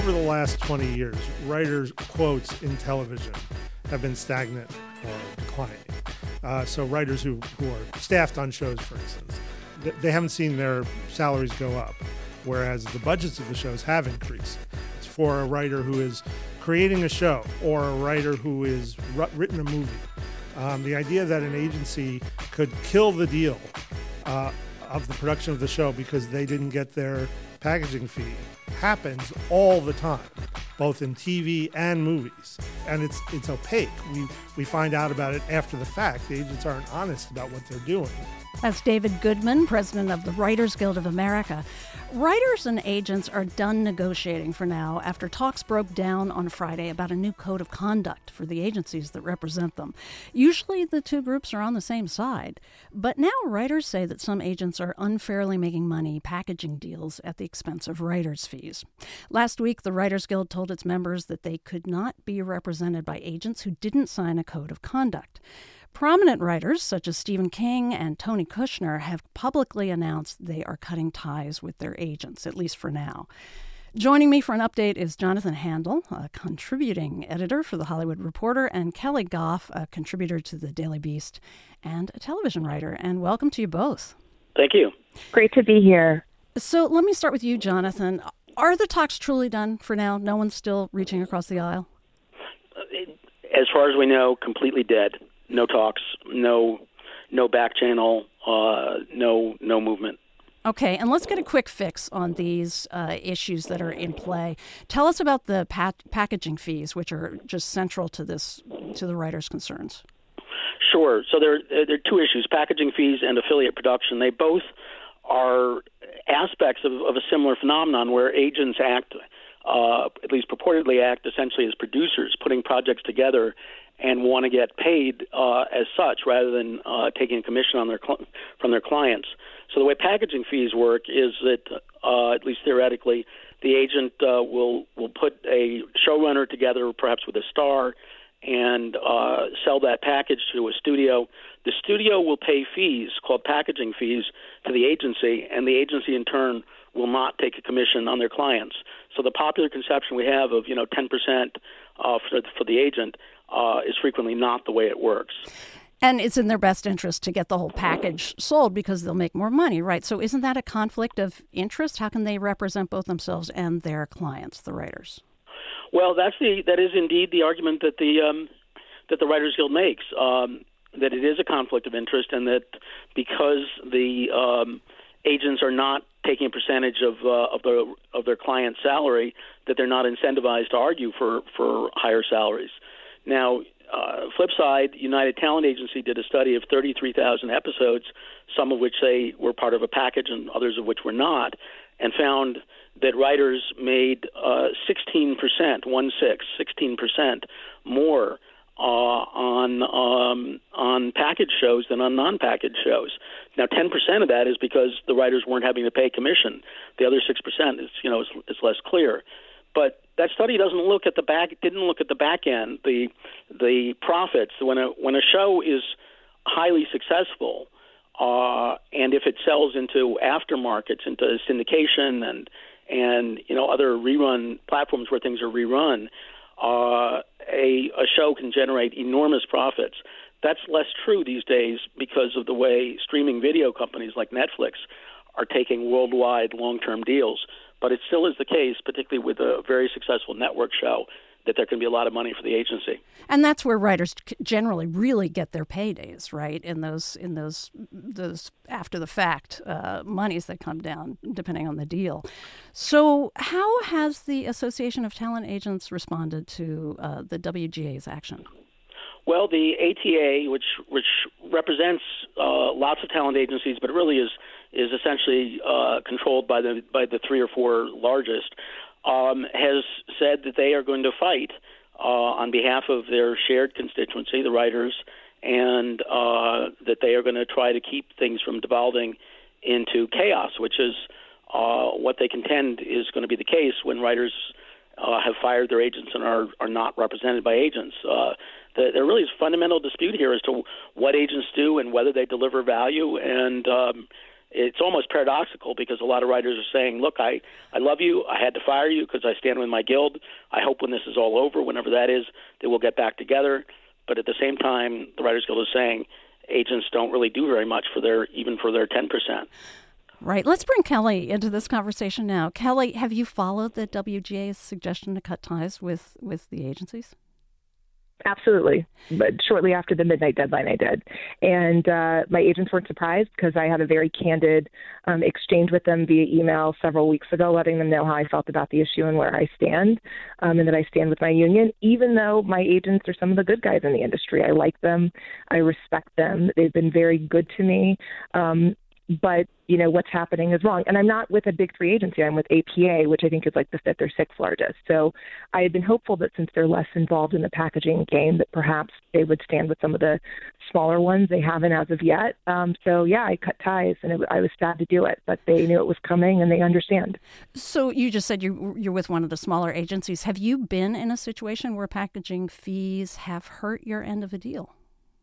over the last 20 years, writers' quotes in television have been stagnant or declining. So writers who are staffed on shows, for instance, they haven't seen their salaries go up, whereas the budgets of the shows have increased. It's for a writer who is creating a show or a writer who is written a movie. The idea that an agency could kill the deal of the production of the show because they didn't get their packaging fee happens all the time, both in TV and movies. And it's opaque. We find out about it after the fact. The agents aren't honest about what they're doing. That's David Goodman, president of the Writers Guild of America. Writers and agents are done negotiating for now after talks broke down on Friday about a new code of conduct for the agencies that represent them. Usually the two groups are on the same side, but now writers say that some agents are unfairly making money packaging deals at the expense of writers' fees. Last week, the Writers Guild told its members that they could not be represented by agents who didn't sign a code of conduct. Prominent writers, such as Stephen King and Tony Kushner, have publicly announced they are cutting ties with their agents, at least for now. Joining me for an update is Jonathan Handel, a contributing editor for The Hollywood Reporter, and Kelly Goff, a contributor to The Daily Beast and a television writer. And welcome to you both. Thank you. Great to be here. So let me start with you, Jonathan. Are the talks truly done for now? No one's still reaching across the aisle? As far as we know, completely dead. No talks, no back channel, no movement. Okay, and let's get a quick fix on these issues that are in play. Tell us about the packaging fees, which are just central to the writers' concerns. Sure. So there are two issues: packaging fees and affiliate production. They both are aspects of a similar phenomenon where agents act, at least purportedly act, essentially as producers, putting projects together and want to get paid as such rather than taking a commission on from their clients. So the way packaging fees work is that, at least theoretically, the agent will put a showrunner together, perhaps with a star, and sell that package to a studio. The studio will pay fees, called packaging fees, to the agency, and the agency in turn will not take a commission on their clients. So the popular conception we have of 10% for the agent is frequently not the way it works. And it's in their best interest to get the whole package sold because they'll make more money, right? So isn't that a conflict of interest? How can they represent both themselves and their clients, the writers? Well, that is indeed the argument that the Writers Guild makes, that it is a conflict of interest, and that because the agents are not taking a percentage of their client's salary, that they're not incentivized to argue for higher salaries. Now, flip side, United Talent Agency did a study of 33,000 episodes, some of which they were part of a package and others of which were not, and found that writers made 16% more on package shows than on non-package shows. Now, 10% of that is because the writers weren't having to pay commission. The other 6% is less clear. But that study didn't look at the back end, the profits. When a show is highly successful, and if it sells into aftermarkets, into syndication and other rerun platforms where things are rerun, a show can generate enormous profits. That's less true these days because of the way streaming video companies like Netflix are taking worldwide long-term deals. But it still is the case, particularly with a very successful network show, that there can be a lot of money for the agency. And that's where writers generally really get their paydays, right? In those after the fact monies that come down depending on the deal. So how has the Association of Talent Agents responded to the WGA's action? Well, the ATA, which represents lots of talent agencies, but it really is essentially controlled by the three or four largest, has said that they are going to fight on behalf of their shared constituency, the writers, and that they are going to try to keep things from devolving into chaos, which is what they contend is going to be the case when writers have fired their agents and are not represented by agents. There really is a fundamental dispute here as to what agents do and whether they deliver value, and it's almost paradoxical because a lot of writers are saying, look, I love you. I had to fire you because I stand with my guild. I hope when this is all over, whenever that is, that we'll get back together. But at the same time, the Writers Guild is saying agents don't really do very much for their 10%. Right. Let's bring Kelly into this conversation now. Kelly, have you followed the WGA's suggestion to cut ties with the agencies? Absolutely. But shortly after the midnight deadline, I did. And my agents weren't surprised because I had a very candid exchange with them via email several weeks ago, letting them know how I felt about the issue and where I stand, and that I stand with my union, even though my agents are some of the good guys in the industry. I like them. I respect them. They've been very good to me. But, what's happening is wrong. And I'm not with a big three agency. I'm with APA, which I think is like the fifth or sixth largest. So I had been hopeful that since they're less involved in the packaging game, that perhaps they would stand with some of the smaller ones. They haven't as of yet. I cut ties, and I was sad to do it. But they knew it was coming, and they understand. So you just said you're with one of the smaller agencies. Have you been in a situation where packaging fees have hurt your end of a deal?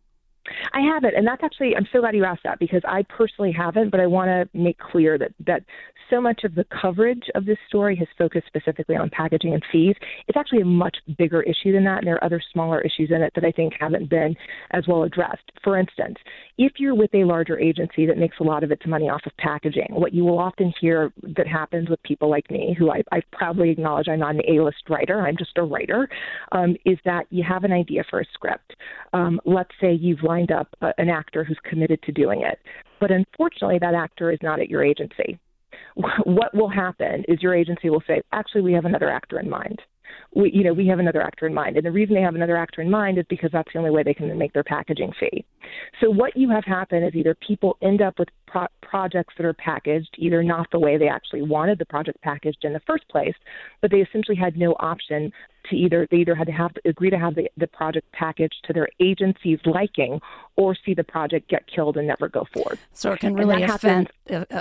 I haven't, and that's actually, I'm so glad you asked that because I personally haven't, but I want to make clear that so much of the coverage of this story has focused specifically on packaging and fees. It's actually a much bigger issue than that, and there are other smaller issues in it that I think haven't been as well addressed. For instance, if you're with a larger agency that makes a lot of its money off of packaging, what you will often hear that happens with people like me, who I proudly acknowledge I'm not an A-list writer, I'm just a writer, is that you have an idea for a script. Let's say you've lined up an actor who's committed to doing it, but unfortunately that actor is not at your agency. What will happen is your agency will say, actually, we have another actor in mind. We have another actor in mind. And the reason they have another actor in mind is because that's the only way they can make their packaging fee. So what you have happen is either people end up with projects that are packaged, either not the way they actually wanted the project packaged in the first place, but they essentially had no option to they either had to agree to have the project packaged to their agency's liking or see the project get killed and never go forward. So it can really affect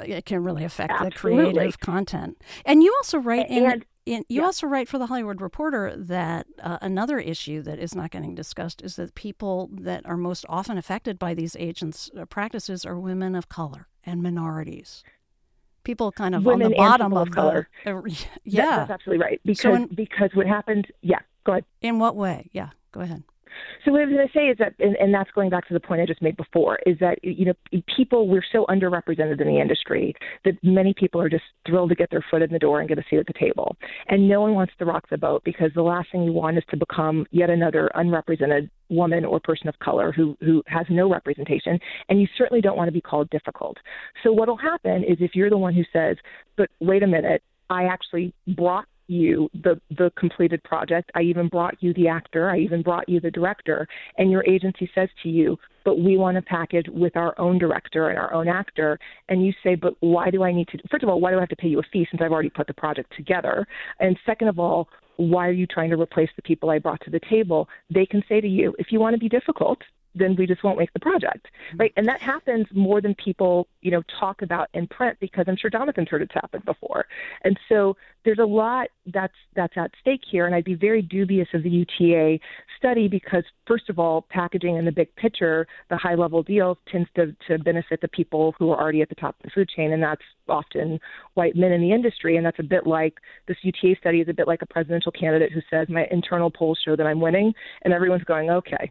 the creative content. And you also write also write for the Hollywood Reporter that another issue that is not getting discussed is that people that are most often affected by these agents' practices are women of color and minorities. People kind of women on the bottom of color. That's absolutely right. Because what happened, go ahead. In what way? Yeah, go ahead. So what I was going to say is that, and that's going back to the point I just made before, is that, people, we're so underrepresented in the industry that many people are just thrilled to get their foot in the door and get a seat at the table. And no one wants to rock the boat because the last thing you want is to become yet another unrepresented woman or person of color who has no representation. And you certainly don't want to be called difficult. So what will happen is if you're the one who says, but wait a minute, I actually brought you the completed project. I even brought you the actor. I even brought you the director. And your agency says to you, but we want to package with our own director and our own actor. And you say, but why do I need to? First of all, why do I have to pay you a fee since I've already put the project together? And second of all, why are you trying to replace the people I brought to the table? They can say to you, if you want to be difficult, then we just won't make the project, right? And that happens more than people, talk about in print because I'm sure Jonathan's heard it's happened before. And so there's a lot that's at stake here, and I'd be very dubious of the UTA study because, first of all, packaging in the big picture, the high-level deals tends to benefit the people who are already at the top of the food chain, and that's often white men in the industry, and that's a bit like this UTA study is a bit like a presidential candidate who says, my internal polls show that I'm winning, and everyone's going, okay,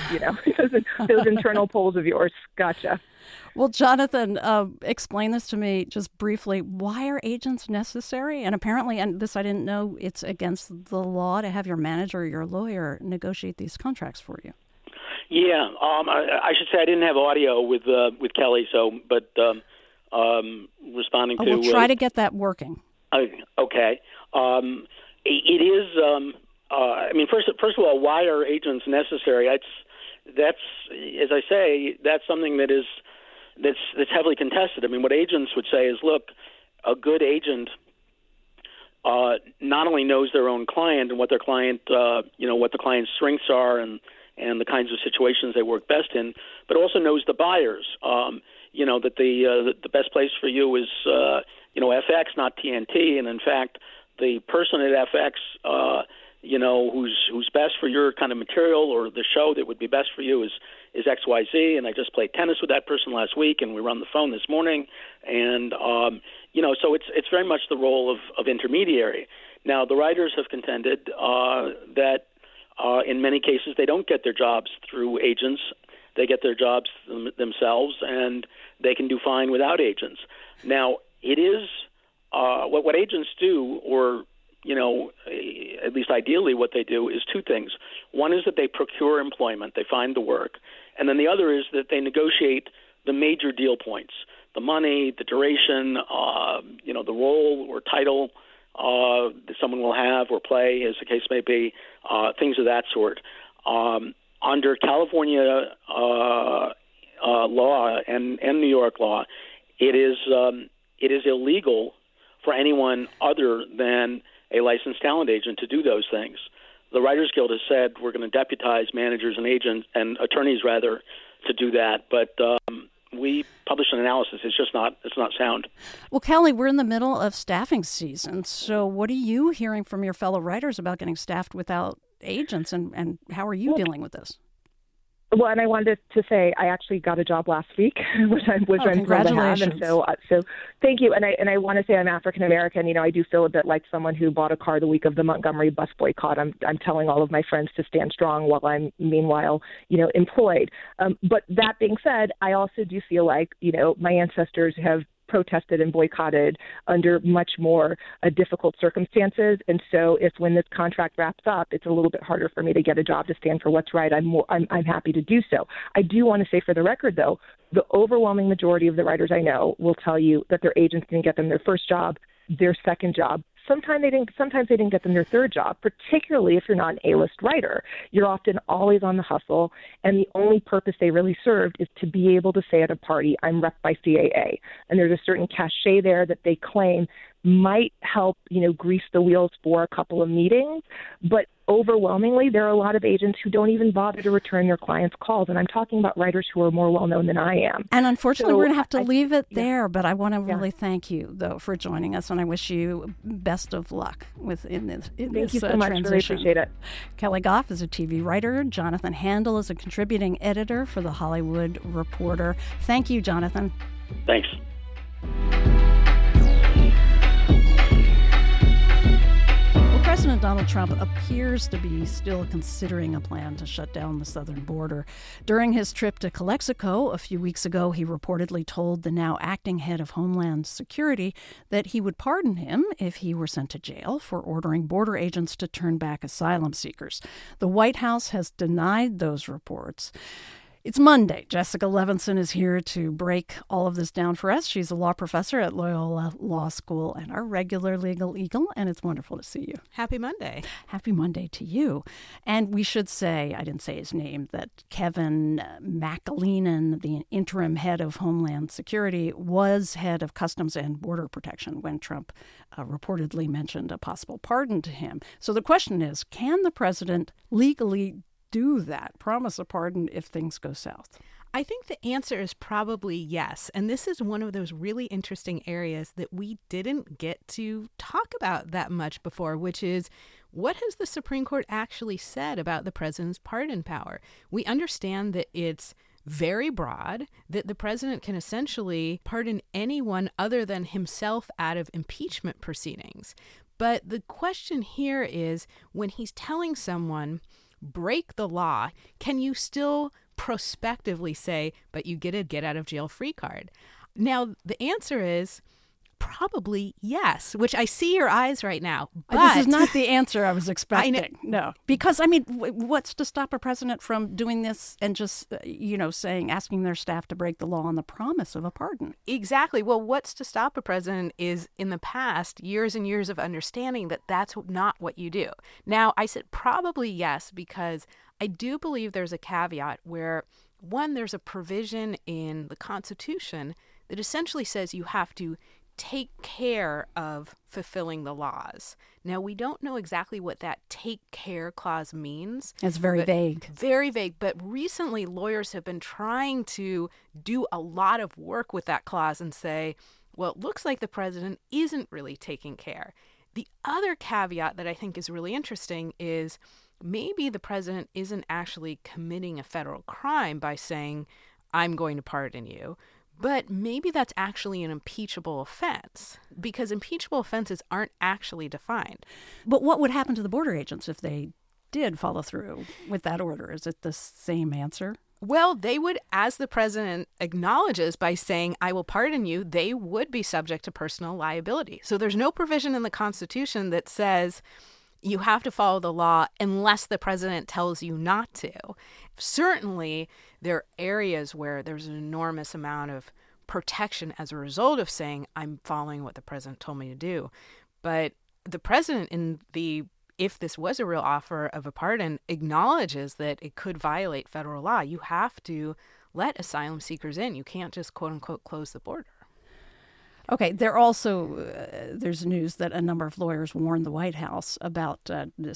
those internal polls of yours, gotcha. Well, Jonathan, explain this to me just briefly. Why are agents necessary? And apparently, and this I didn't know, it's against the law to have your manager or your lawyer negotiate these contracts for you. Yeah, I should say I didn't have audio with Kelly, responding to... We'll try to get that working. Okay. It is... first of all, why are agents necessary? That's as I say, that's something that's heavily contested. I mean, what agents would say is, look, a good agent not only knows their own client and what their client, what the client's strengths are and the kinds of situations they work best in, but also knows the buyers. That the best place for you is FX, not TNT, and in fact, the person at FX who's best for your kind of material, or the show that would be best for you is XYZ, and I just played tennis with that person last week, and we were on the phone this morning, and so it's very much the role of intermediary. Now, the writers have contended that in many cases they don't get their jobs through agents; they get their jobs themselves, and they can do fine without agents. Now, it is what agents do, or at least ideally what they do, is two things. One is that they procure employment, they find the work, and then the other is that they negotiate the major deal points, the money, the duration, the role or title that someone will have or play, as the case may be, things of that sort. Under California law and New York law, it is illegal for anyone other than a licensed talent agent to do those things. The Writers Guild has said we're going to deputize managers and agents and attorneys rather to do that, but we published an analysis. It's not sound. Well, Kelly, we're in the middle of staffing season, so what are you hearing from your fellow writers about getting staffed without agents, and how are you dealing with this? Well, and I wanted to say I actually got a job last week, which I'm thrilled to have. And so thank you. And I want to say I'm African American. I do feel a bit like someone who bought a car the week of the Montgomery bus boycott. I'm telling all of my friends to stand strong while I'm meanwhile, employed. But that being said, I also do feel like, my ancestors have protested and boycotted under much more difficult circumstances. And so when this contract wraps up, it's a little bit harder for me to get a job to stand for what's right. I'm happy to do so. I do want to say for the record, though, the overwhelming majority of the writers I know will tell you that their agents didn't get them their first job, their second job. Sometimes they didn't get them their third job, particularly if you're not an A-list writer. You're often always on the hustle, and the only purpose they really served is to be able to say at a party, I'm rep by CAA. And there's a certain cachet there that they claim might help, grease the wheels for a couple of meetings. But overwhelmingly, there are a lot of agents who don't even bother to return their clients' calls. And I'm talking about writers who are more well-known than I am. And unfortunately, we're going to have to leave it there. But I want to really thank you, though, for joining us. And I wish you best of luck in this Thank you so much. Transition. Really appreciate it. Kelly Goff is a TV writer. Jonathan Handel is a contributing editor for The Hollywood Reporter. Thank you, Jonathan. Thanks. President Donald Trump appears to be still considering a plan to shut down the southern border. During his trip to Calexico a few weeks ago, he reportedly told the now acting head of Homeland Security that he would pardon him if he were sent to jail for ordering border agents to turn back asylum seekers. The White House has denied those reports. It's Monday. Jessica Levinson is here to break all of this down for us. She's a law professor at Loyola Law School and our regular legal eagle, and it's wonderful to see you. Happy Monday. Happy Monday to you. And we should say, I didn't say his name, that Kevin McAleenan, the interim head of Homeland Security, was head of Customs and Border Protection when Trump reportedly mentioned a possible pardon to him. So the question is, can the president legally do that, promise a pardon if things go south? I think the answer is probably yes. And this is one of those really interesting areas that we didn't get to talk about that much before, which is, what has the Supreme Court actually said about the president's pardon power? We understand that it's very broad, that the president can essentially pardon anyone other than himself out of impeachment proceedings. But the question here is, when he's telling someone, break the law, can you still prospectively say, but you get a get out of jail free card? Now, the answer is probably yes, which I see your eyes right now. But this is not the answer I was expecting. No, because what's to stop a president from doing this and just, asking their staff to break the law on the promise of a pardon? Exactly. Well, what's to stop a president is, in the past, years and years of understanding that that's not what you do. Now, I said probably yes, because I do believe there's a caveat where, one, there's a provision in the Constitution that essentially says you have to take care of fulfilling the laws. Now, we don't know exactly what that take care clause means. It's very vague. Very vague. But recently, lawyers have been trying to do a lot of work with that clause and say, well, it looks like the president isn't really taking care. The other caveat that I think is really interesting is maybe the president isn't actually committing a federal crime by saying, I'm going to pardon you. But maybe that's actually an impeachable offense, because impeachable offenses aren't actually defined. But what would happen to the border agents if they did follow through with that order? Is it the same answer? Well, they would, as the president acknowledges by saying, I will pardon you, they would be subject to personal liability. So there's no provision in the Constitution that says you have to follow the law unless the president tells you not to. Certainly, there are areas where there's an enormous amount of protection as a result of saying, I'm following what the president told me to do. But the president, if this was a real offer of a pardon, acknowledges that it could violate federal law. You have to let asylum seekers in. You can't just, quote unquote, close the border. Okay, there's news that a number of lawyers warned the White House about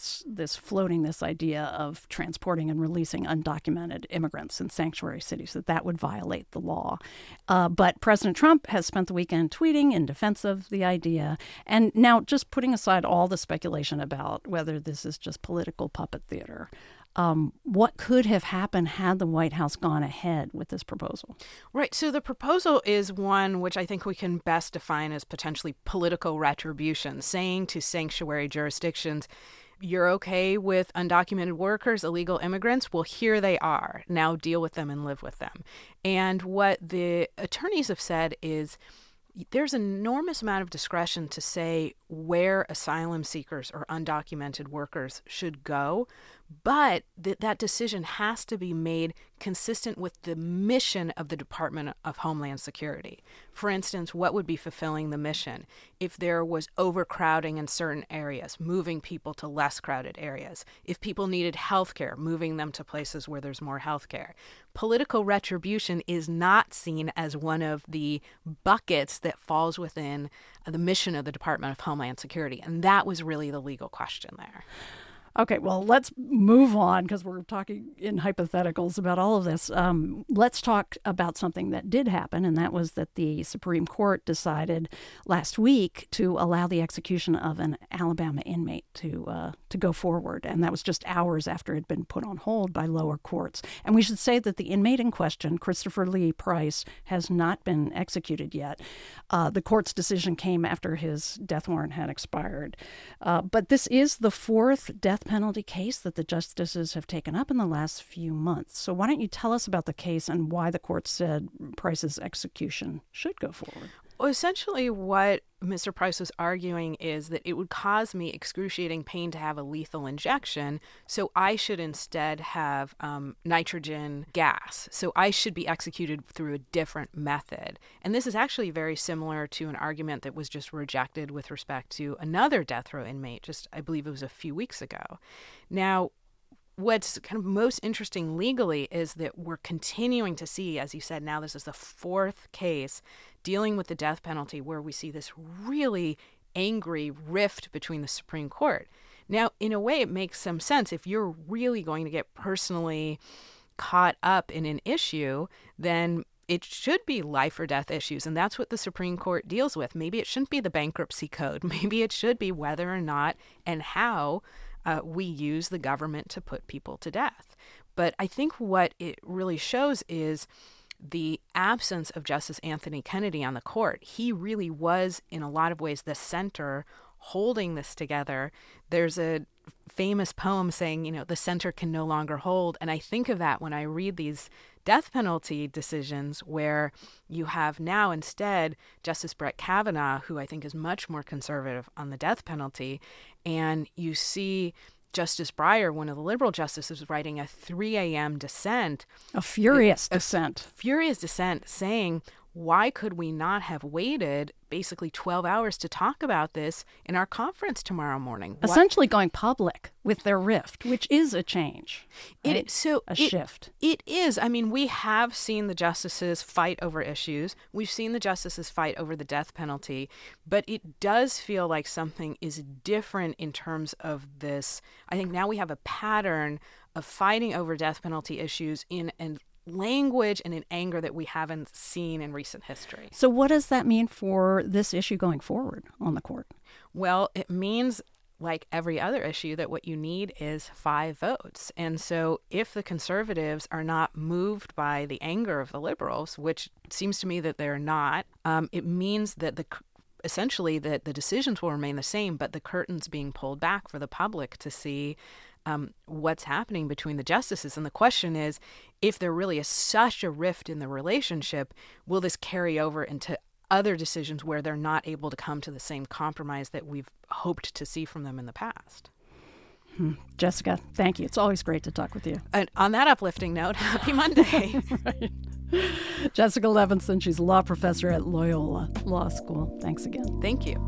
floating this idea of transporting and releasing undocumented immigrants in sanctuary cities, that would violate the law. But President Trump has spent the weekend tweeting in defense of the idea. And now, just putting aside all the speculation about whether this is just political puppet theater, what could have happened had the White House gone ahead with this proposal? Right. So the proposal is one which I think we can best define as potentially political retribution, saying to sanctuary jurisdictions, you're okay with undocumented workers, illegal immigrants? Well, here they are. Now deal with them and live with them. And what the attorneys have said is there's an enormous amount of discretion to say where asylum seekers or undocumented workers should go, but that decision has to be made consistent with the mission of the Department of Homeland Security. For instance, what would be fulfilling the mission? If there was overcrowding in certain areas, moving people to less crowded areas. If people needed health care, moving them to places where there's more health care. Political retribution is not seen as one of the buckets that falls within the mission of the Department of Homeland Security. And that was really the legal question there. Okay, well, let's move on because we're talking in hypotheticals about all of this. Let's talk about something that did happen, and that was that the Supreme Court decided last week to allow the execution of an Alabama inmate to go forward, and that was just hours after it had been put on hold by lower courts. And we should say that the inmate in question, Christopher Lee Price, has not been executed yet. The court's decision came after his death warrant had expired. But this is the fourth death penalty case that the justices have taken up in the last few months. So why don't you tell us about the case and why the court said Price's execution should go forward? Well, essentially what Mr. Price was arguing is that it would cause me excruciating pain to have a lethal injection, so I should instead have nitrogen gas. So I should be executed through a different method. And this is actually very similar to an argument that was just rejected with respect to another death row inmate, I believe it was a few weeks ago. Now, what's kind of most interesting legally is that we're continuing to see, as you said, now this is the fourth case dealing with the death penalty where we see this really angry rift between the Supreme Court. Now, in a way, it makes some sense. If you're really going to get personally caught up in an issue, then it should be life or death issues, and that's what the Supreme Court deals with. Maybe it shouldn't be the bankruptcy code. Maybe it should be whether or not and how we use the government to put people to death. But I think what it really shows is the absence of Justice Anthony Kennedy on the court. He really was, in a lot of ways, the center holding this together. There's a famous poem saying, the center can no longer hold. And I think of that when I read these death penalty decisions where you have now instead Justice Brett Kavanaugh, who I think is much more conservative on the death penalty, and you see Justice Breyer, one of the liberal justices, writing a 3 a.m. dissent. A furious dissent. Furious dissent saying, why could we not have waited basically 12 hours to talk about this in our conference tomorrow morning? Essentially going public with their rift, which is a change. Right? A shift. It is. I mean, we have seen the justices fight over issues. We've seen the justices fight over the death penalty. But it does feel like something is different in terms of this. I think now we have a pattern of fighting over death penalty issues in an language and an anger that we haven't seen in recent history. So what does that mean for this issue going forward on the court? Well, it means, like every other issue, that what you need is 5 votes. And so if the conservatives are not moved by the anger of the liberals, which seems to me that they're not, it means that essentially that the decisions will remain the same, but the curtain's being pulled back for the public to see what's happening between the justices. And the question is, if there really is such a rift in the relationship, will this carry over into other decisions where they're not able to come to the same compromise that we've hoped to see from them in the past? Jessica, thank you. It's always great to talk with you. And on that uplifting note, happy Monday. Right. Jessica Levinson, she's a law professor at Loyola Law School. Thanks again. Thank you.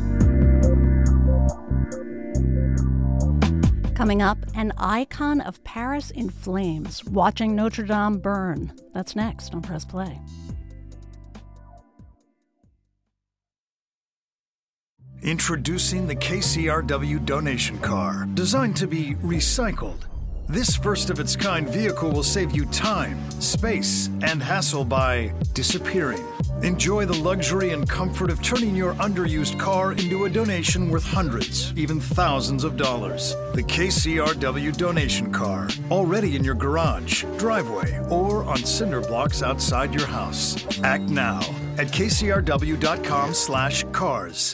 Coming up, an icon of Paris in flames, watching Notre Dame burn. That's next on Press Play. Introducing the KCRW donation car, designed to be recycled. This first-of-its-kind vehicle will save you time, space, and hassle by disappearing. Enjoy the luxury and comfort of turning your underused car into a donation worth hundreds, even thousands of dollars. The KCRW donation car, already in your garage, driveway, or on cinder blocks outside your house. Act now at kcrw.com/cars.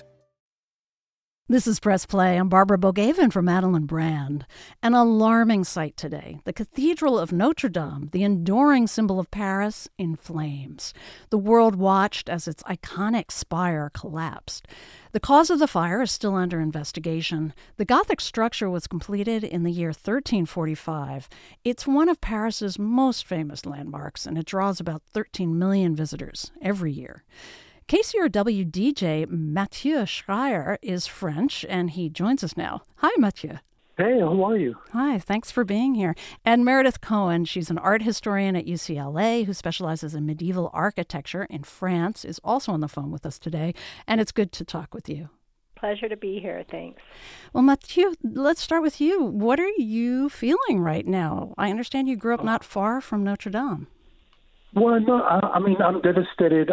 This is Press Play. I'm Barbara Bogavan for Madeline Brand. An alarming sight today. The Cathedral of Notre Dame, the enduring symbol of Paris, in flames. The world watched as its iconic spire collapsed. The cause of the fire is still under investigation. The Gothic structure was completed in the year 1345. It's one of Paris's most famous landmarks, and it draws about 13 million visitors every year. KCRW DJ Mathieu Schreier is French, and he joins us now. Hi, Mathieu. Hey, how are you? Hi, thanks for being here. And Meredith Cohen, she's an art historian at UCLA who specializes in medieval architecture in France, is also on the phone with us today, and it's good to talk with you. Pleasure to be here, thanks. Well, Mathieu, let's start with you. What are you feeling right now? I understand you grew up not far from Notre Dame. Well, no, I mean, I'm devastated.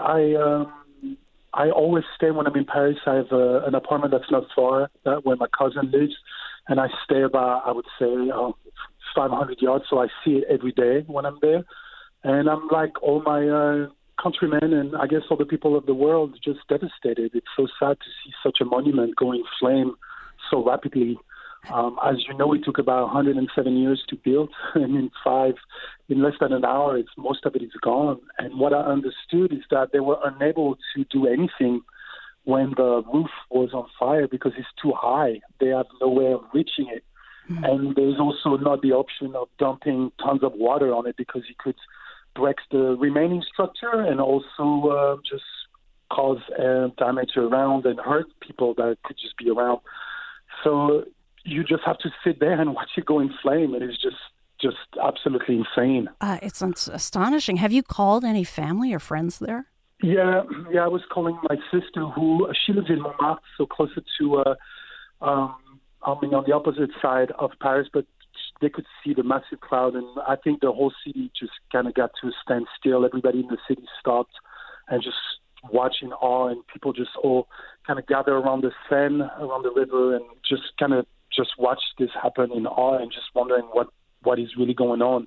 I always stay when I'm in Paris. I have an apartment that's not far where my cousin lives, and I stay about, I would say, 500 yards, so I see it every day when I'm there. And I'm like all my countrymen and I guess all the people of the world just devastated. It's so sad to see such a monument go in flame so rapidly. As you know, it took about 107 years to build, and in less than an hour, most of it is gone. And what I understood is that they were unable to do anything when the roof was on fire because it's too high. They have no way of reaching it. Mm-hmm. And there's also not the option of dumping tons of water on it because it could break the remaining structure and also just cause damage around and hurt people that could just be around. So you just have to sit there and watch it go in flame. It is just absolutely insane. It's astonishing. Have you called any family or friends there? Yeah. I was calling my sister, she lives in Montmartre, so closer to, on the opposite side of Paris, but they could see the massive crowd, and I think the whole city just kind of got to a standstill. Everybody in the city stopped and just watch in awe, and people just all kind of gather around the Seine, around the river, and just kind of just watch this happen in awe and just wondering what is really going on.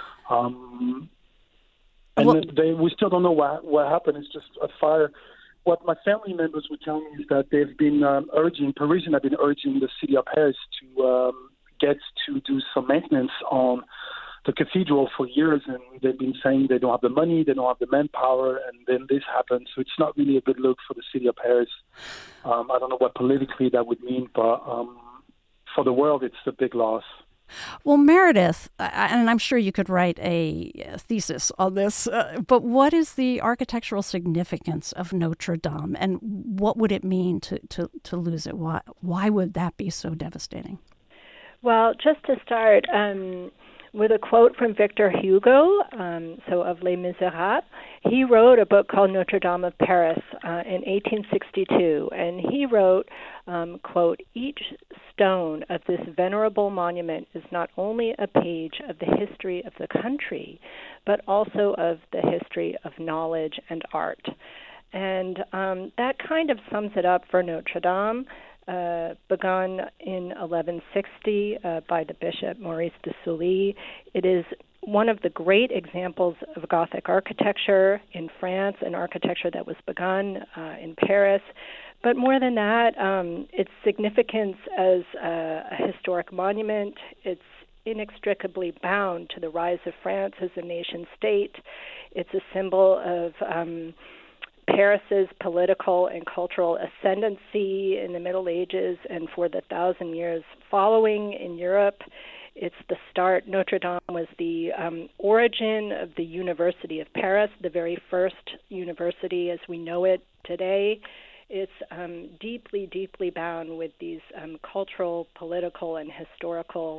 We still don't know what happened. It's just a fire. What my family members were telling me is that they've been Parisians have been urging the city of Paris to get to do some maintenance on the cathedral for years, and they've been saying they don't have the money, they don't have the manpower, and then this happened. So it's not really a good look for the city of Paris. I don't know what politically that would mean, but for the world, it's a big loss. Well, Meredith, and I'm sure you could write a thesis on this, but what is the architectural significance of Notre Dame, and what would it mean to lose it? Why would that be so devastating? Well, just to start with a quote from Victor Hugo, of Les Miserables, He wrote a book called Notre Dame of Paris in 1862, and he wrote, quote, "Each stone of this venerable monument is not only a page of the history of the country, but also of the history of knowledge and art." And that kind of sums it up for Notre Dame, begun in 1160 by the Bishop Maurice de Sully. It is one of the great examples of Gothic architecture in France, an architecture that was begun in Paris. But more than that, its significance as a historic monument, it's inextricably bound to the rise of France as a nation-state. It's a symbol of Paris's political and cultural ascendancy in the Middle Ages and for the 1,000 years following in Europe. It's the start. Notre Dame was the origin of the University of Paris, the very first university as we know it today. It's deeply, deeply bound with these cultural, political, and historical,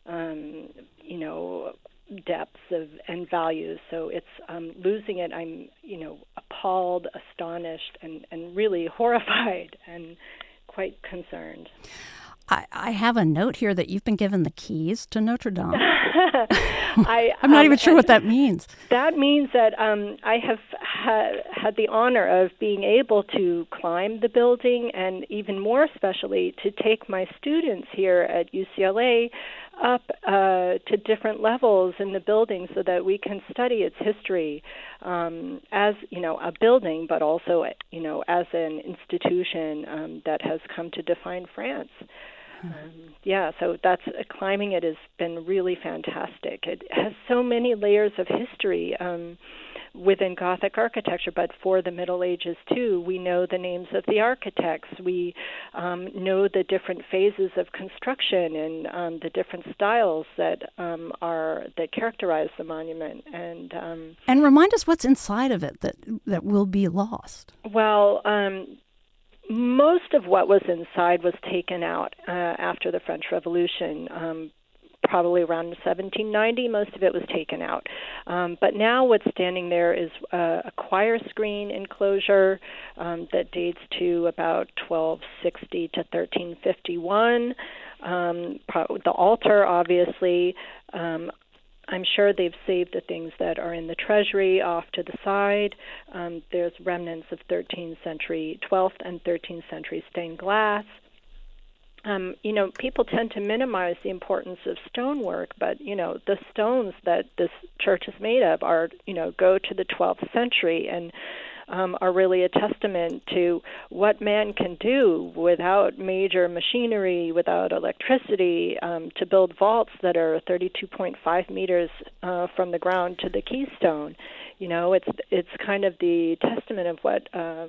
depths and values. So it's losing it. I'm, appalled, astonished, and really horrified and quite concerned. I have a note here that you've been given the keys to Notre Dame. I'm not even sure what that means. That means that I have had the honor of being able to climb the building, and even more especially to take my students here at UCLA up to different levels in the building so that we can study its history as, a building, but also, as an institution that has come to define France. So that's climbing it has been really fantastic. It has so many layers of history within Gothic architecture, but for the Middle Ages too. We know the names of the architects. We know the different phases of construction and the different styles that characterize the monument. And remind us what's inside of it that will be lost. Well. Most of what was inside was taken out after the French Revolution, probably around 1790. Most of it was taken out. But now what's standing there is a choir screen enclosure that dates to about 1260 to 1351. The altar, obviously. I'm sure they've saved the things that are in the treasury off to the side. There's remnants of 12th and 13th century stained glass. People tend to minimize the importance of stonework, but, the stones that this church is made of are, go to the 12th century and are really a testament to what man can do without major machinery, without electricity, to build vaults that are 32.5 meters from the ground to the keystone. It's kind of the testament of what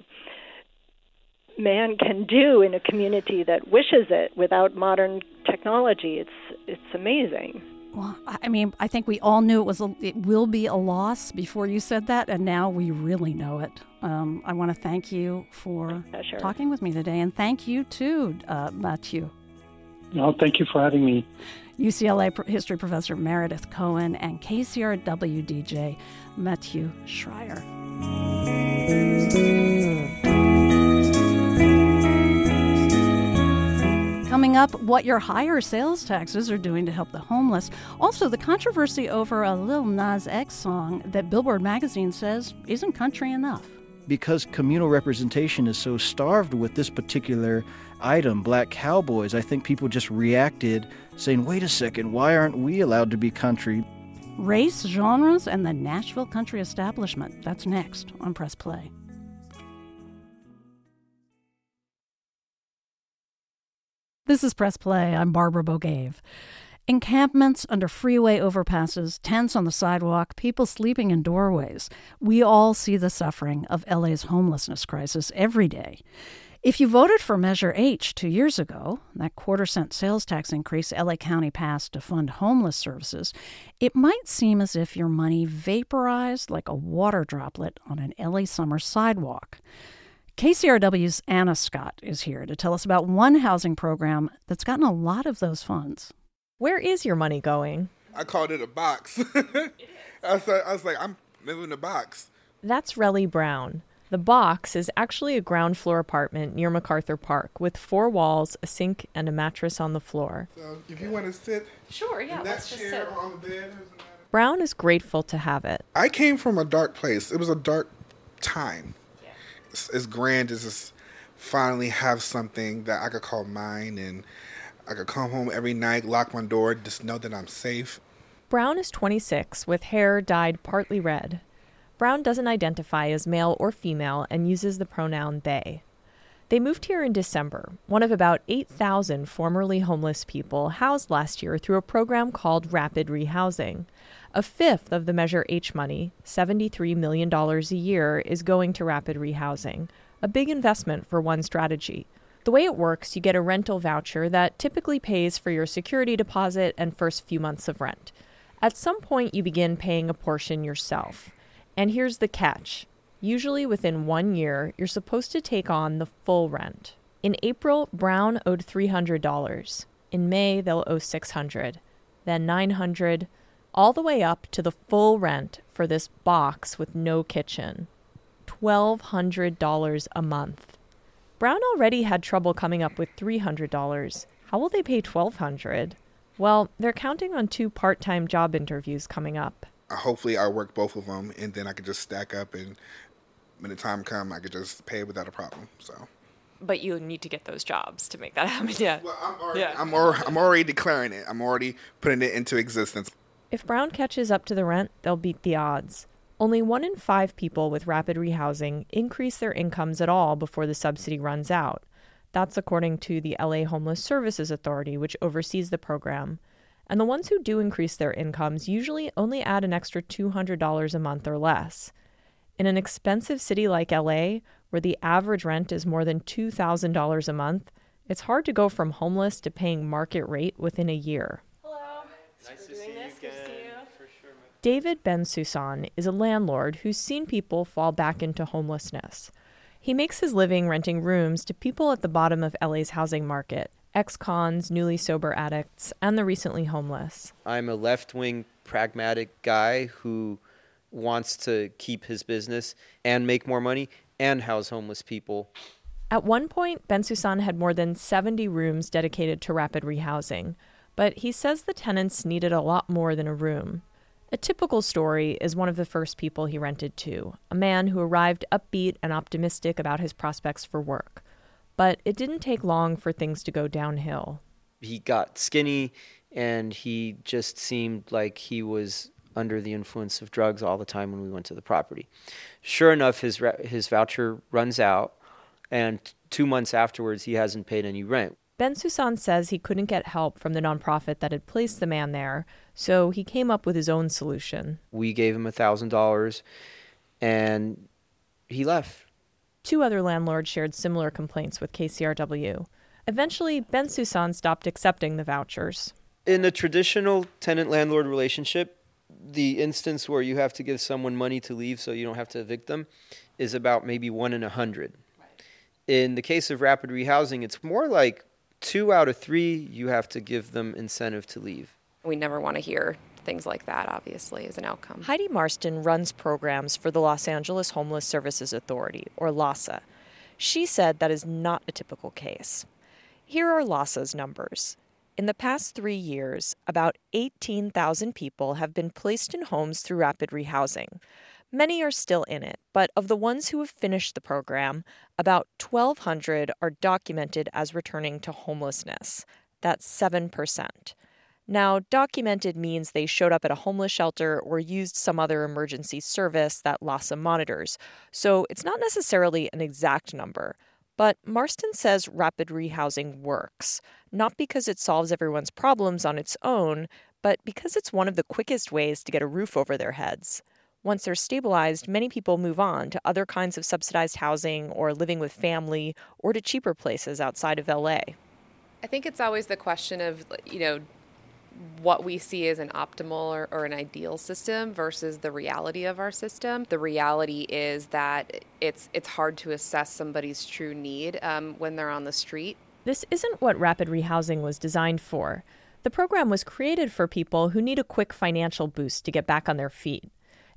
man can do in a community that wishes it without modern technology. It's amazing. Well, I think we all knew it will be a loss before you said that, and now we really know it. I want to thank you for talking with me today, and thank you too, Mathieu. No, thank you for having me. UCLA history professor Meredith Cohen and KCRW DJ Mathieu Schreier. Coming up, what your higher sales taxes are doing to help the homeless. Also, the controversy over a Lil Nas X song that Billboard magazine says isn't country enough. Because communal representation is so starved with this particular item, Black Cowboys, I think people just reacted saying, wait a second, why aren't we allowed to be country? Race, genres, and the Nashville country establishment. That's next on Press Play. This is Press Play. I'm Barbara Bogave. Encampments under freeway overpasses, tents on the sidewalk, people sleeping in doorways. We all see the suffering of LA's homelessness crisis every day. If you voted for Measure H 2 years ago, that quarter-cent sales tax increase LA County passed to fund homeless services, it might seem as if your money vaporized like a water droplet on an LA summer sidewalk. KCRW's Anna Scott is here to tell us about one housing program that's gotten a lot of those funds. Where is your money going? I called it a box. I was like, I'm living in a box. That's Relly Brown. The box is actually a ground floor apartment near MacArthur Park with 4 walls, a sink, and a mattress on the floor. So if you want to sit in that chair on the bed. Brown is grateful to have it. I came from a dark place. It was a dark time. Yeah. It's grand to just finally have something that I could call mine, and I could come home every night, lock my door, just know that I'm safe. Brown is 26 with hair dyed partly red. Brown doesn't identify as male or female and uses the pronoun they. They moved here in December, one of about 8,000 formerly homeless people housed last year through a program called Rapid Rehousing. A fifth of the Measure H money, $73 million a year, is going to Rapid Rehousing, a big investment for one strategy. The way it works, you get a rental voucher that typically pays for your security deposit and first few months of rent. At some point, you begin paying a portion yourself. And here's the catch. Usually within 1 year, you're supposed to take on the full rent. In April, Brown owed $300. In May, they'll owe $600, then $900, all the way up to the full rent for this box with no kitchen. $1,200 a month. Brown already had trouble coming up with $300. How will they pay $1,200? Well, they're counting on 2 part-time job interviews coming up. Hopefully I work both of them, and then I could just stack up, and when the time comes, I could just pay without a problem. So. But you need to get those jobs to make that happen. Yeah. Well, I'm already declaring it. I'm already putting it into existence. If Brown catches up to the rent, they'll beat the odds. Only 1 in 5 people with Rapid Rehousing increase their incomes at all before the subsidy runs out. That's according to the LA Homeless Services Authority, which oversees the program. And the ones who do increase their incomes usually only add an extra $200 a month or less. In an expensive city like LA, where the average rent is more than $2,000 a month, it's hard to go from homeless to paying market rate within a year. Hello. Nice to see you again. Good to see you. For sure, man. David Bensusan is a landlord who's seen people fall back into homelessness. He makes his living renting rooms to people at the bottom of LA's housing market, ex-cons, newly sober addicts, and the recently homeless. I'm a left-wing pragmatic guy who wants to keep his business and make more money and house homeless people. At one point, Bensusan had more than 70 rooms dedicated to Rapid Rehousing, but he says the tenants needed a lot more than a room. A typical story is one of the first people he rented to, a man who arrived upbeat and optimistic about his prospects for work. But it didn't take long for things to go downhill. He got skinny, and he just seemed like he was under the influence of drugs all the time when we went to the property. Sure enough, his voucher runs out, and 2 months afterwards, he hasn't paid any rent. Bensusan says he couldn't get help from the nonprofit that had placed the man there, so he came up with his own solution. We gave him $1,000, and he left. 2 other landlords shared similar complaints with KCRW. Eventually, Bensusan stopped accepting the vouchers. In a traditional tenant-landlord relationship, the instance where you have to give someone money to leave so you don't have to evict them is about maybe 1 in 100. Right. In the case of Rapid Rehousing, it's more like 2 out of 3 you have to give them incentive to leave. We never want to hear things like that, obviously, as an outcome. Heidi Marston runs programs for the Los Angeles Homeless Services Authority, or LAHSA. She said that is not a typical case. Here are LAHSA's numbers. In the past 3 years, about 18,000 people have been placed in homes through Rapid Rehousing. Many are still in it, but of the ones who have finished the program, about 1,200 are documented as returning to homelessness. That's 7%. Now, documented means they showed up at a homeless shelter or used some other emergency service that LAHSA monitors, so it's not necessarily an exact number. But Marston says Rapid Rehousing works, not because it solves everyone's problems on its own, but because it's one of the quickest ways to get a roof over their heads. Once they're stabilized, many people move on to other kinds of subsidized housing or living with family or to cheaper places outside of LA. I think it's always the question of, what we see as an optimal or an ideal system versus the reality of our system. The reality is that it's hard to assess somebody's true need when they're on the street. This isn't what Rapid Rehousing was designed for. The program was created for people who need a quick financial boost to get back on their feet.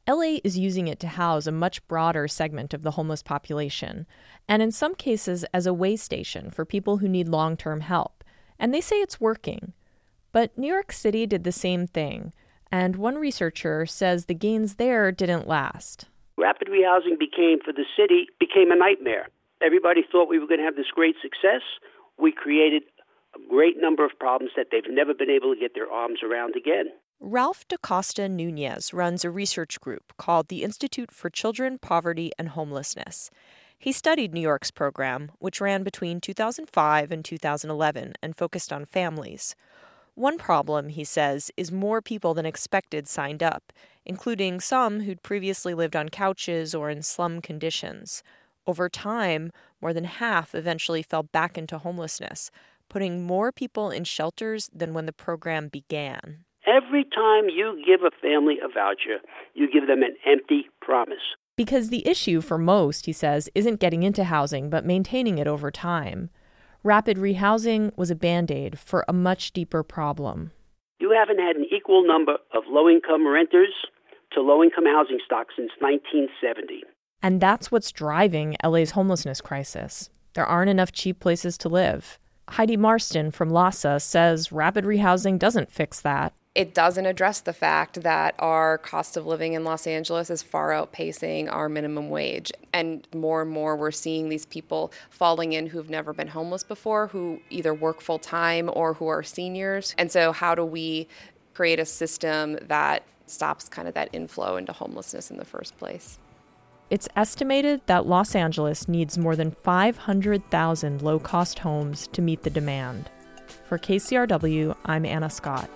LA is using it to house a much broader segment of the homeless population, and in some cases as a way station for people who need long-term help. And they say it's working. But New York City did the same thing, and one researcher says the gains there didn't last. Rapid rehousing for the city became a nightmare. Everybody thought we were going to have this great success. We created a great number of problems that they've never been able to get their arms around again. Ralph DaCosta Nunez runs a research group called the Institute for Children, Poverty, and Homelessness. He studied New York's program, which ran between 2005 and 2011 and focused on families. One problem, he says, is more people than expected signed up, including some who'd previously lived on couches or in slum conditions. Over time, more than half eventually fell back into homelessness, putting more people in shelters than when the program began. Every time you give a family a voucher, you give them an empty promise. Because the issue for most, he says, isn't getting into housing, but maintaining it over time. Rapid rehousing was a Band-Aid for a much deeper problem. You haven't had an equal number of low-income renters to low-income housing stock since 1970. And that's what's driving LA's homelessness crisis. There aren't enough cheap places to live. Heidi Marston from LAHSA says rapid rehousing doesn't fix that. It doesn't address the fact that our cost of living in Los Angeles is far outpacing our minimum wage. And more we're seeing these people falling in who've never been homeless before, who either work full time or who are seniors. And so how do we create a system that stops kind of that inflow into homelessness in the first place? It's estimated that Los Angeles needs more than 500,000 low-cost homes to meet the demand. For KCRW, I'm Anna Scott.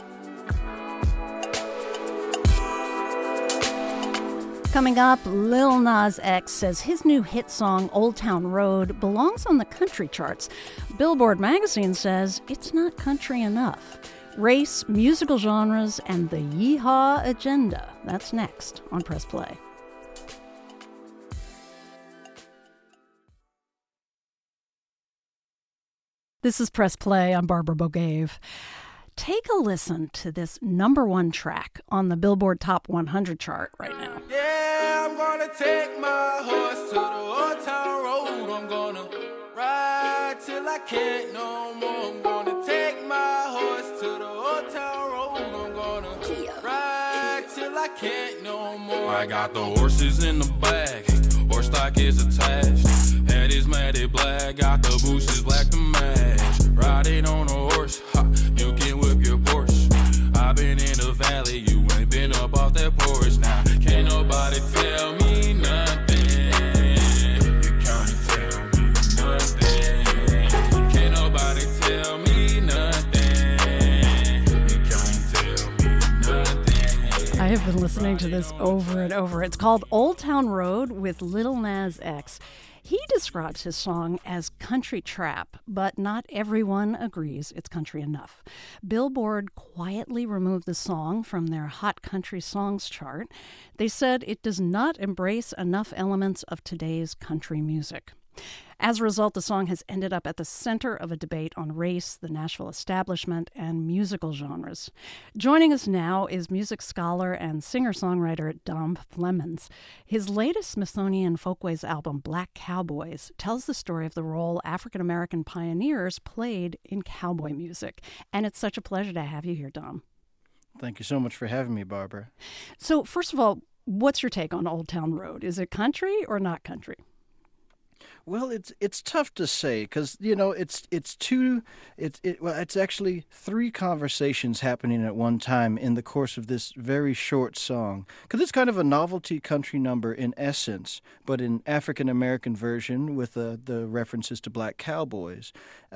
Coming up, Lil Nas X says his new hit song, Old Town Road, belongs on the country charts. Billboard magazine says it's not country enough. Race, musical genres, and the yeehaw agenda. That's next on Press Play. This is Press Play. I'm Barbara Bogave. Take a listen to this #1 track on the Billboard Top 100 chart right now. Yeah, I'm gonna take my horse to the old town road. I'm gonna ride till I can't no more. I'm gonna take my horse to the old town road. I'm gonna ride till I can't no more. I got the horses in the bag, horse stock is attached. Head is matted black, got the bushes black to match. Riding on a horse, ha, you can whip your Porsche. I've been in the valley, you ain't been up off that porch. Now, can't nobody tell me nothing. You can't tell me nothing. Can't nobody tell me nothing. You can't tell me nothing. I have been listening to this over and over. It's called Old Town Road with Lil Nas X. He describes his song as country trap, but not everyone agrees it's country enough. Billboard quietly removed the song from their Hot Country Songs chart. They said it does not embrace enough elements of today's country music. As a result, the song has ended up at the center of a debate on race, the Nashville establishment, and musical genres. Joining us now is music scholar and singer-songwriter Dom Flemons. His latest Smithsonian Folkways album, Black Cowboys, tells the story of the role African-American pioneers played in cowboy music. And it's such a pleasure to have you here, Dom. Thank you so much for having me, Barbara. So, first of all, what's your take on Old Town Road? Is it country or not country? Well, it's tough to say because it's actually three conversations happening at one time in the course of this very short song, because it's kind of a novelty country number in essence, but in African American version with the references to black cowboys.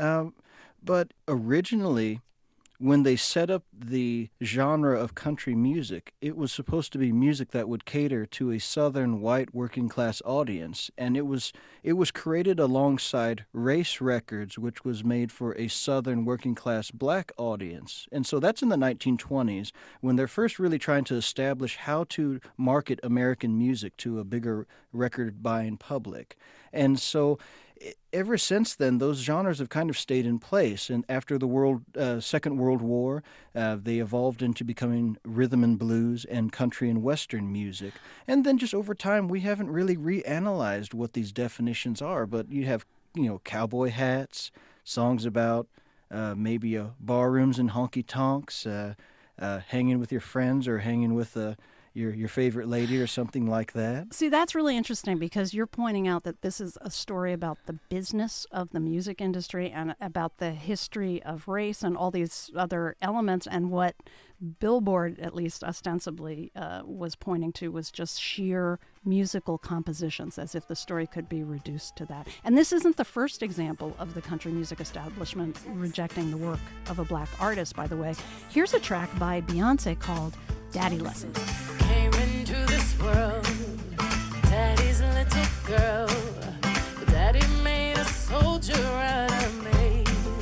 But originally, when they set up the genre of country music, it was supposed to be music that would cater to a Southern white working class audience, and it was created alongside Race Records, which was made for a Southern working class black audience. And so that's in the 1920s when they're first really trying to establish how to market American music to a bigger record buying public. And so ever since then, those genres have kind of stayed in place. And after the Second World War, they evolved into becoming rhythm and blues and country and western music. And then just over time, we haven't really reanalyzed what these definitions are. But you have, cowboy hats, songs about maybe bar rooms and honky tonks, hanging with your friends or hanging with your favorite lady or something like that. See, that's really interesting because you're pointing out that this is a story about the business of the music industry and about the history of race and all these other elements, and what Billboard, at least ostensibly, was pointing to was just sheer musical compositions, as if the story could be reduced to that. And this isn't the first example of the country music establishment rejecting the work of a black artist, by the way. Here's a track by Beyonce called Daddy Lessons. Came into this world, Daddy's little girl. Daddy made a soldier out of me,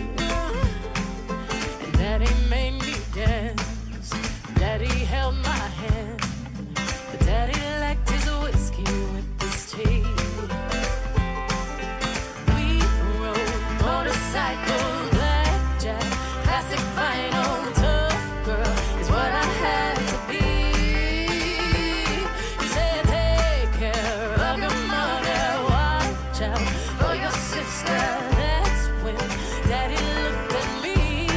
and Daddy made me dance. Daddy held my hand, but Daddy liked his whiskey with his tea. We rode motorcycles, blackjack, classic vinyl, tough girl is what I had to be. He said, take care of your mother, watch out for your sister. That's when Daddy looked at me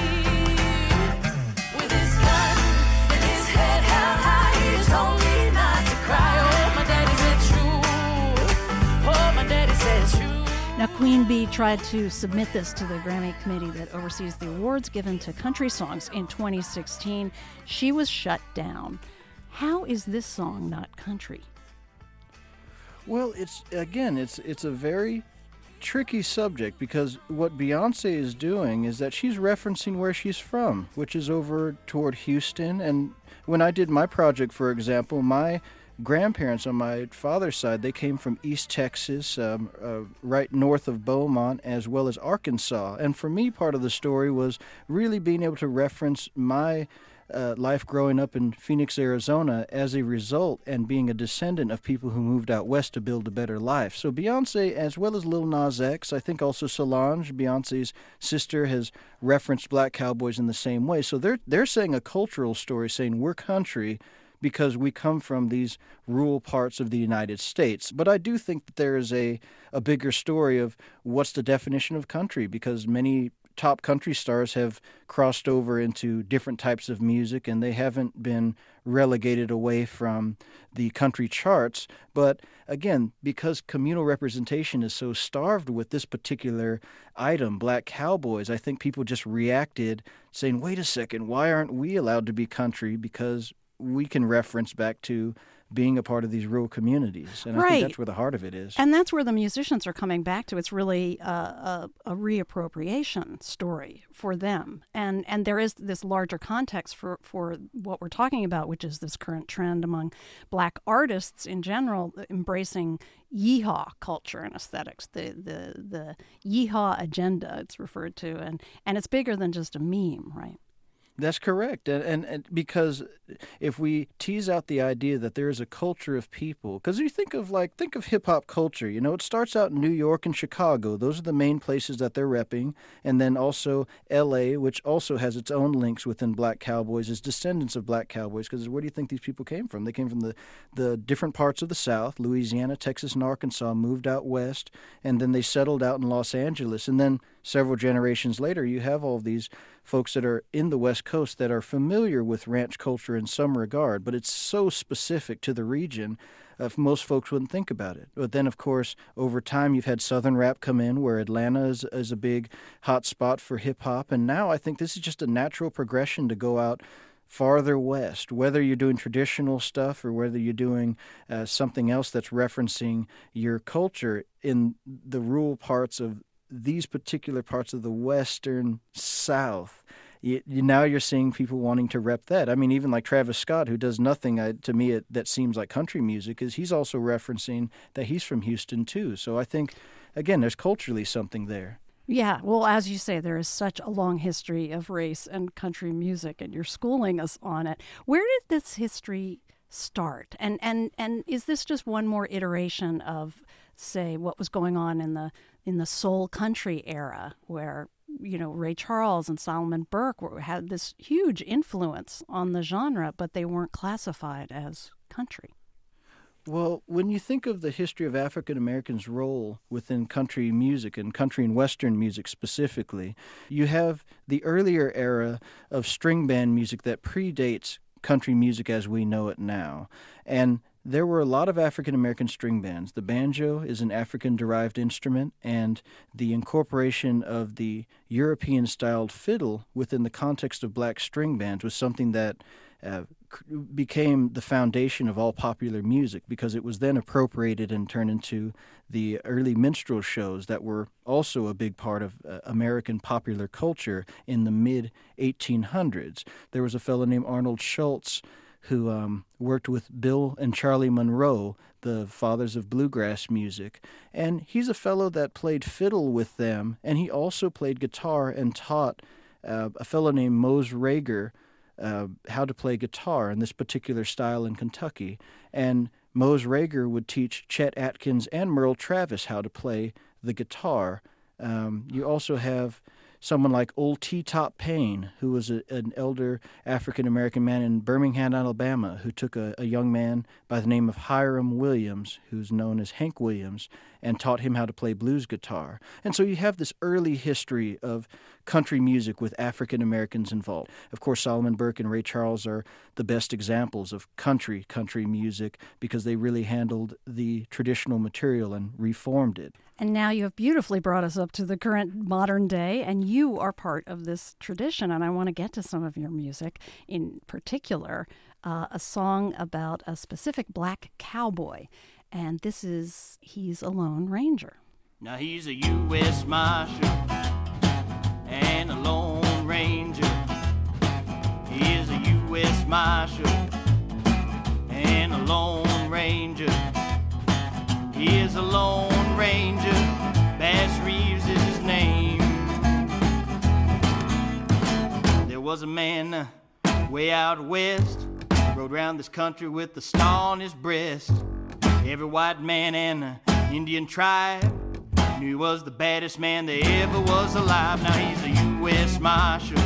with his gun and his head held high. He told me not to cry. Oh, my daddy said true. Oh, my daddy said true. Now, Queen Bee tried to submit this to the Grammy committee that oversees the awards given to country songs in 2016. She was shut down. How is this song not country? Well, it's a very tricky subject because what Beyonce is doing is that she's referencing where she's from, which is over toward Houston. And when I did my project, for example, my grandparents on my father's side, they came from East Texas, right north of Beaumont, as well as Arkansas. And for me, part of the story was really being able to reference my life growing up in Phoenix, Arizona, as a result, and being a descendant of people who moved out west to build a better life. So Beyonce, as well as Lil Nas X, I think also Solange, Beyonce's sister, has referenced black cowboys in the same way. So they're saying a cultural story, saying we're country because we come from these rural parts of the United States. But I do think that there is a bigger story of what's the definition of country, because many top country stars have crossed over into different types of music, and they haven't been relegated away from the country charts. But again, because communal representation is so starved with this particular item, Black Cowboys, I think people just reacted saying, wait a second, why aren't we allowed to be country? Because we can reference back to being a part of these rural communities. And I think that's where the heart of it is. And that's where the musicians are coming back to. It's really a reappropriation story for them. And there is this larger context for what we're talking about, which is this current trend among black artists in general, embracing yeehaw culture and aesthetics, the yeehaw agenda, it's referred to. And it's bigger than just a meme, right? That's correct. And because if we tease out the idea that there is a culture of people, because you think of hip-hop culture, it starts out in New York and Chicago. Those are the main places that they're repping. And then also L.A., which also has its own links within Black Cowboys, is descendants of Black Cowboys. Because where do you think these people came from? They came from the different parts of the South, Louisiana, Texas, and Arkansas, moved out west, and then they settled out in Los Angeles. And then several generations later, you have all of these folks that are in the West Coast that are familiar with ranch culture in some regard, but it's so specific to the region, most folks wouldn't think about it. But then, of course, over time, you've had Southern rap come in, where Atlanta is a big hot spot for hip-hop, and now I think this is just a natural progression to go out farther west, whether you're doing traditional stuff or whether you're doing something else that's referencing your culture in the rural parts of these particular parts of the western South. Now you're seeing people wanting to rep that. I mean, even like Travis Scott, who does nothing to me that seems like country music, is he's also referencing that he's from Houston too. So I think, again, there's culturally something there. Yeah, well, as you say, there is such a long history of race and country music, and you're schooling us on it. Where did this history start? And is this just one more iteration of, say, what was going on in the soul country era, where Ray Charles and Solomon Burke had this huge influence on the genre, but they weren't classified as country? Well, when you think of the history of African Americans' role within country music and country and Western music specifically, you have the earlier era of string band music that predates country music as we know it now. And there were a lot of African American string bands. The banjo is an African-derived instrument, and the incorporation of the European-styled fiddle within the context of black string bands was something that became the foundation of all popular music, because it was then appropriated and turned into the early minstrel shows that were also a big part of American popular culture in the mid-1800s. There was a fellow named Arnold Schultz who worked with Bill and Charlie Monroe, the fathers of bluegrass music. And he's a fellow that played fiddle with them, and he also played guitar and taught a fellow named Mose Rager how to play guitar in this particular style in Kentucky. And Mose Rager would teach Chet Atkins and Merle Travis how to play the guitar. You also have someone like Old T-Top Payne, who was an elder African-American man in Birmingham, Alabama, who took a young man by the name of Hiram Williams, who's known as Hank Williams, and taught him how to play blues guitar. And so you have this early history of country music with African-Americans involved. Of course, Solomon Burke and Ray Charles are the best examples of country music, because they really handled the traditional material and reformed it. And now you have beautifully brought us up to the current modern day, and you are part of this tradition. And I want to get to some of your music, in particular, a song about a specific black cowboy. And this is He's a Lone Ranger. Now he's a U.S. Marshal and a Lone Ranger. He is a U.S. Marshal and a Lone Ranger. He is a Lone Ranger. Bass Reeves is his name. There was a man way out west, rode around this country with a star on his breast. Every white man and Indian tribe knew he was the baddest man that ever was alive. Now he's a U.S. Marshal.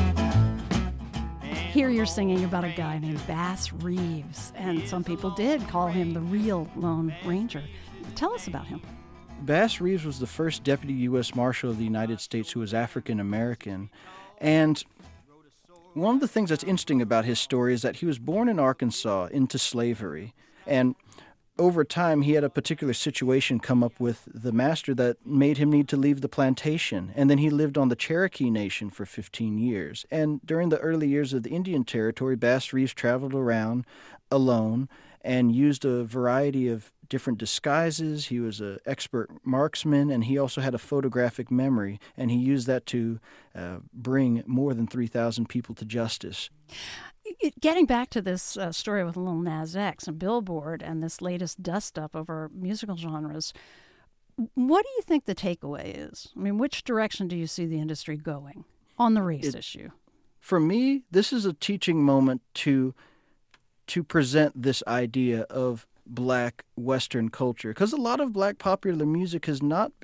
Here you're singing about a guy named Bass Reeves, and some people did call him the real Lone Ranger. Tell us about him. Bass Reeves was the first Deputy U.S. Marshal of the United States who was African American. And one of the things that's interesting about his story is that he was born in Arkansas into slavery. And over time, he had a particular situation come up with the master that made him need to leave the plantation. And then he lived on the Cherokee Nation for 15 years. And during the early years of the Indian Territory, Bass Reeves traveled around alone and used a variety of different disguises. He was an expert marksman, and he also had a photographic memory, and he used that to bring more than 3,000 people to justice. Getting back to this story with Lil Nas X and Billboard and this latest dust-up over musical genres, what do you think the takeaway is? I mean, which direction do you see the industry going on the race issue? For me, this is a teaching moment to present this idea of black Western culture, because a lot of black popular music has not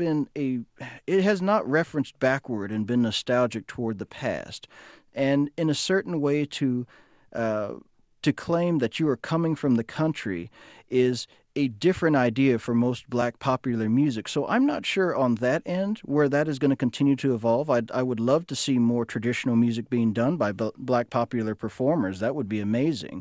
referenced backward and been nostalgic toward the past. And in a certain way, to claim that you are coming from the country is a different idea for most black popular music. So I'm not sure on that end where that is going to continue to evolve. I would love to see more traditional music being done by black popular performers. That would be amazing.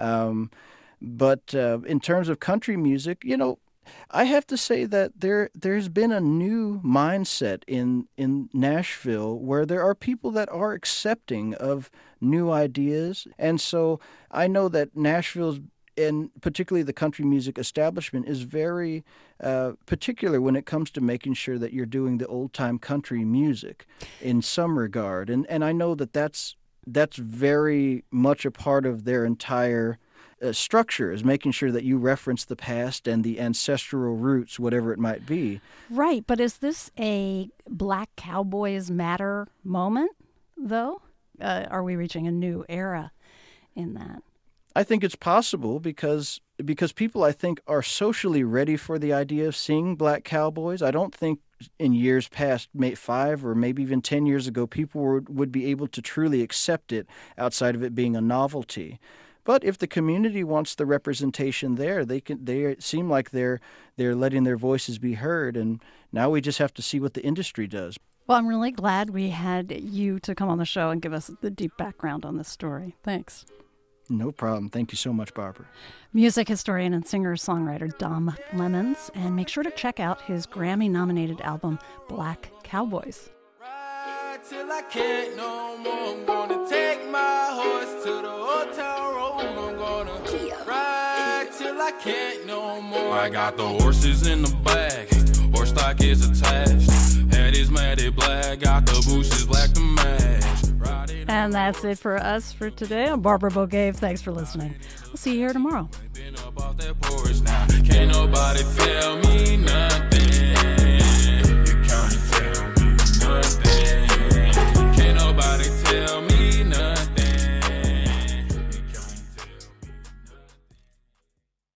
But in terms of country music, I have to say that there's been a new mindset in Nashville where there are people that are accepting of new ideas. And so I know that Nashville's, and particularly the country music establishment, is very particular when it comes to making sure that you're doing the old-time country music in some regard. And I know that that's very much a part of their entire structure, is making sure that you reference the past and the ancestral roots, whatever it might be. Right, but is this a Black Cowboys Matter moment, though? Are we reaching a new era in that? I think it's possible because people, I think, are socially ready for the idea of seeing black cowboys. I don't think in years past, 5 or maybe even 10 years ago, people would be able to truly accept it outside of it being a novelty. But if the community wants the representation there, they seem like they're letting their voices be heard, and now we just have to see what the industry does. Well, I'm really glad we had you to come on the show and give us the deep background on this story. Thanks. No problem. Thank you so much, Barbara. Music historian and singer-songwriter Dom Lemons, and make sure to check out his Grammy-nominated album, Black Cowboys. Ride till I can't no more. I'm gonna take my horse to the Old Town Road. I'm gonna ride till I can't no more. I got the horses in the bag. Horse stock is attached. Head is matted black. Got the bushes black to match. And that's it for us for today. I'm Barbara Bogaev. Thanks for listening. I'll see you here tomorrow. Can't nobody tell me nothing.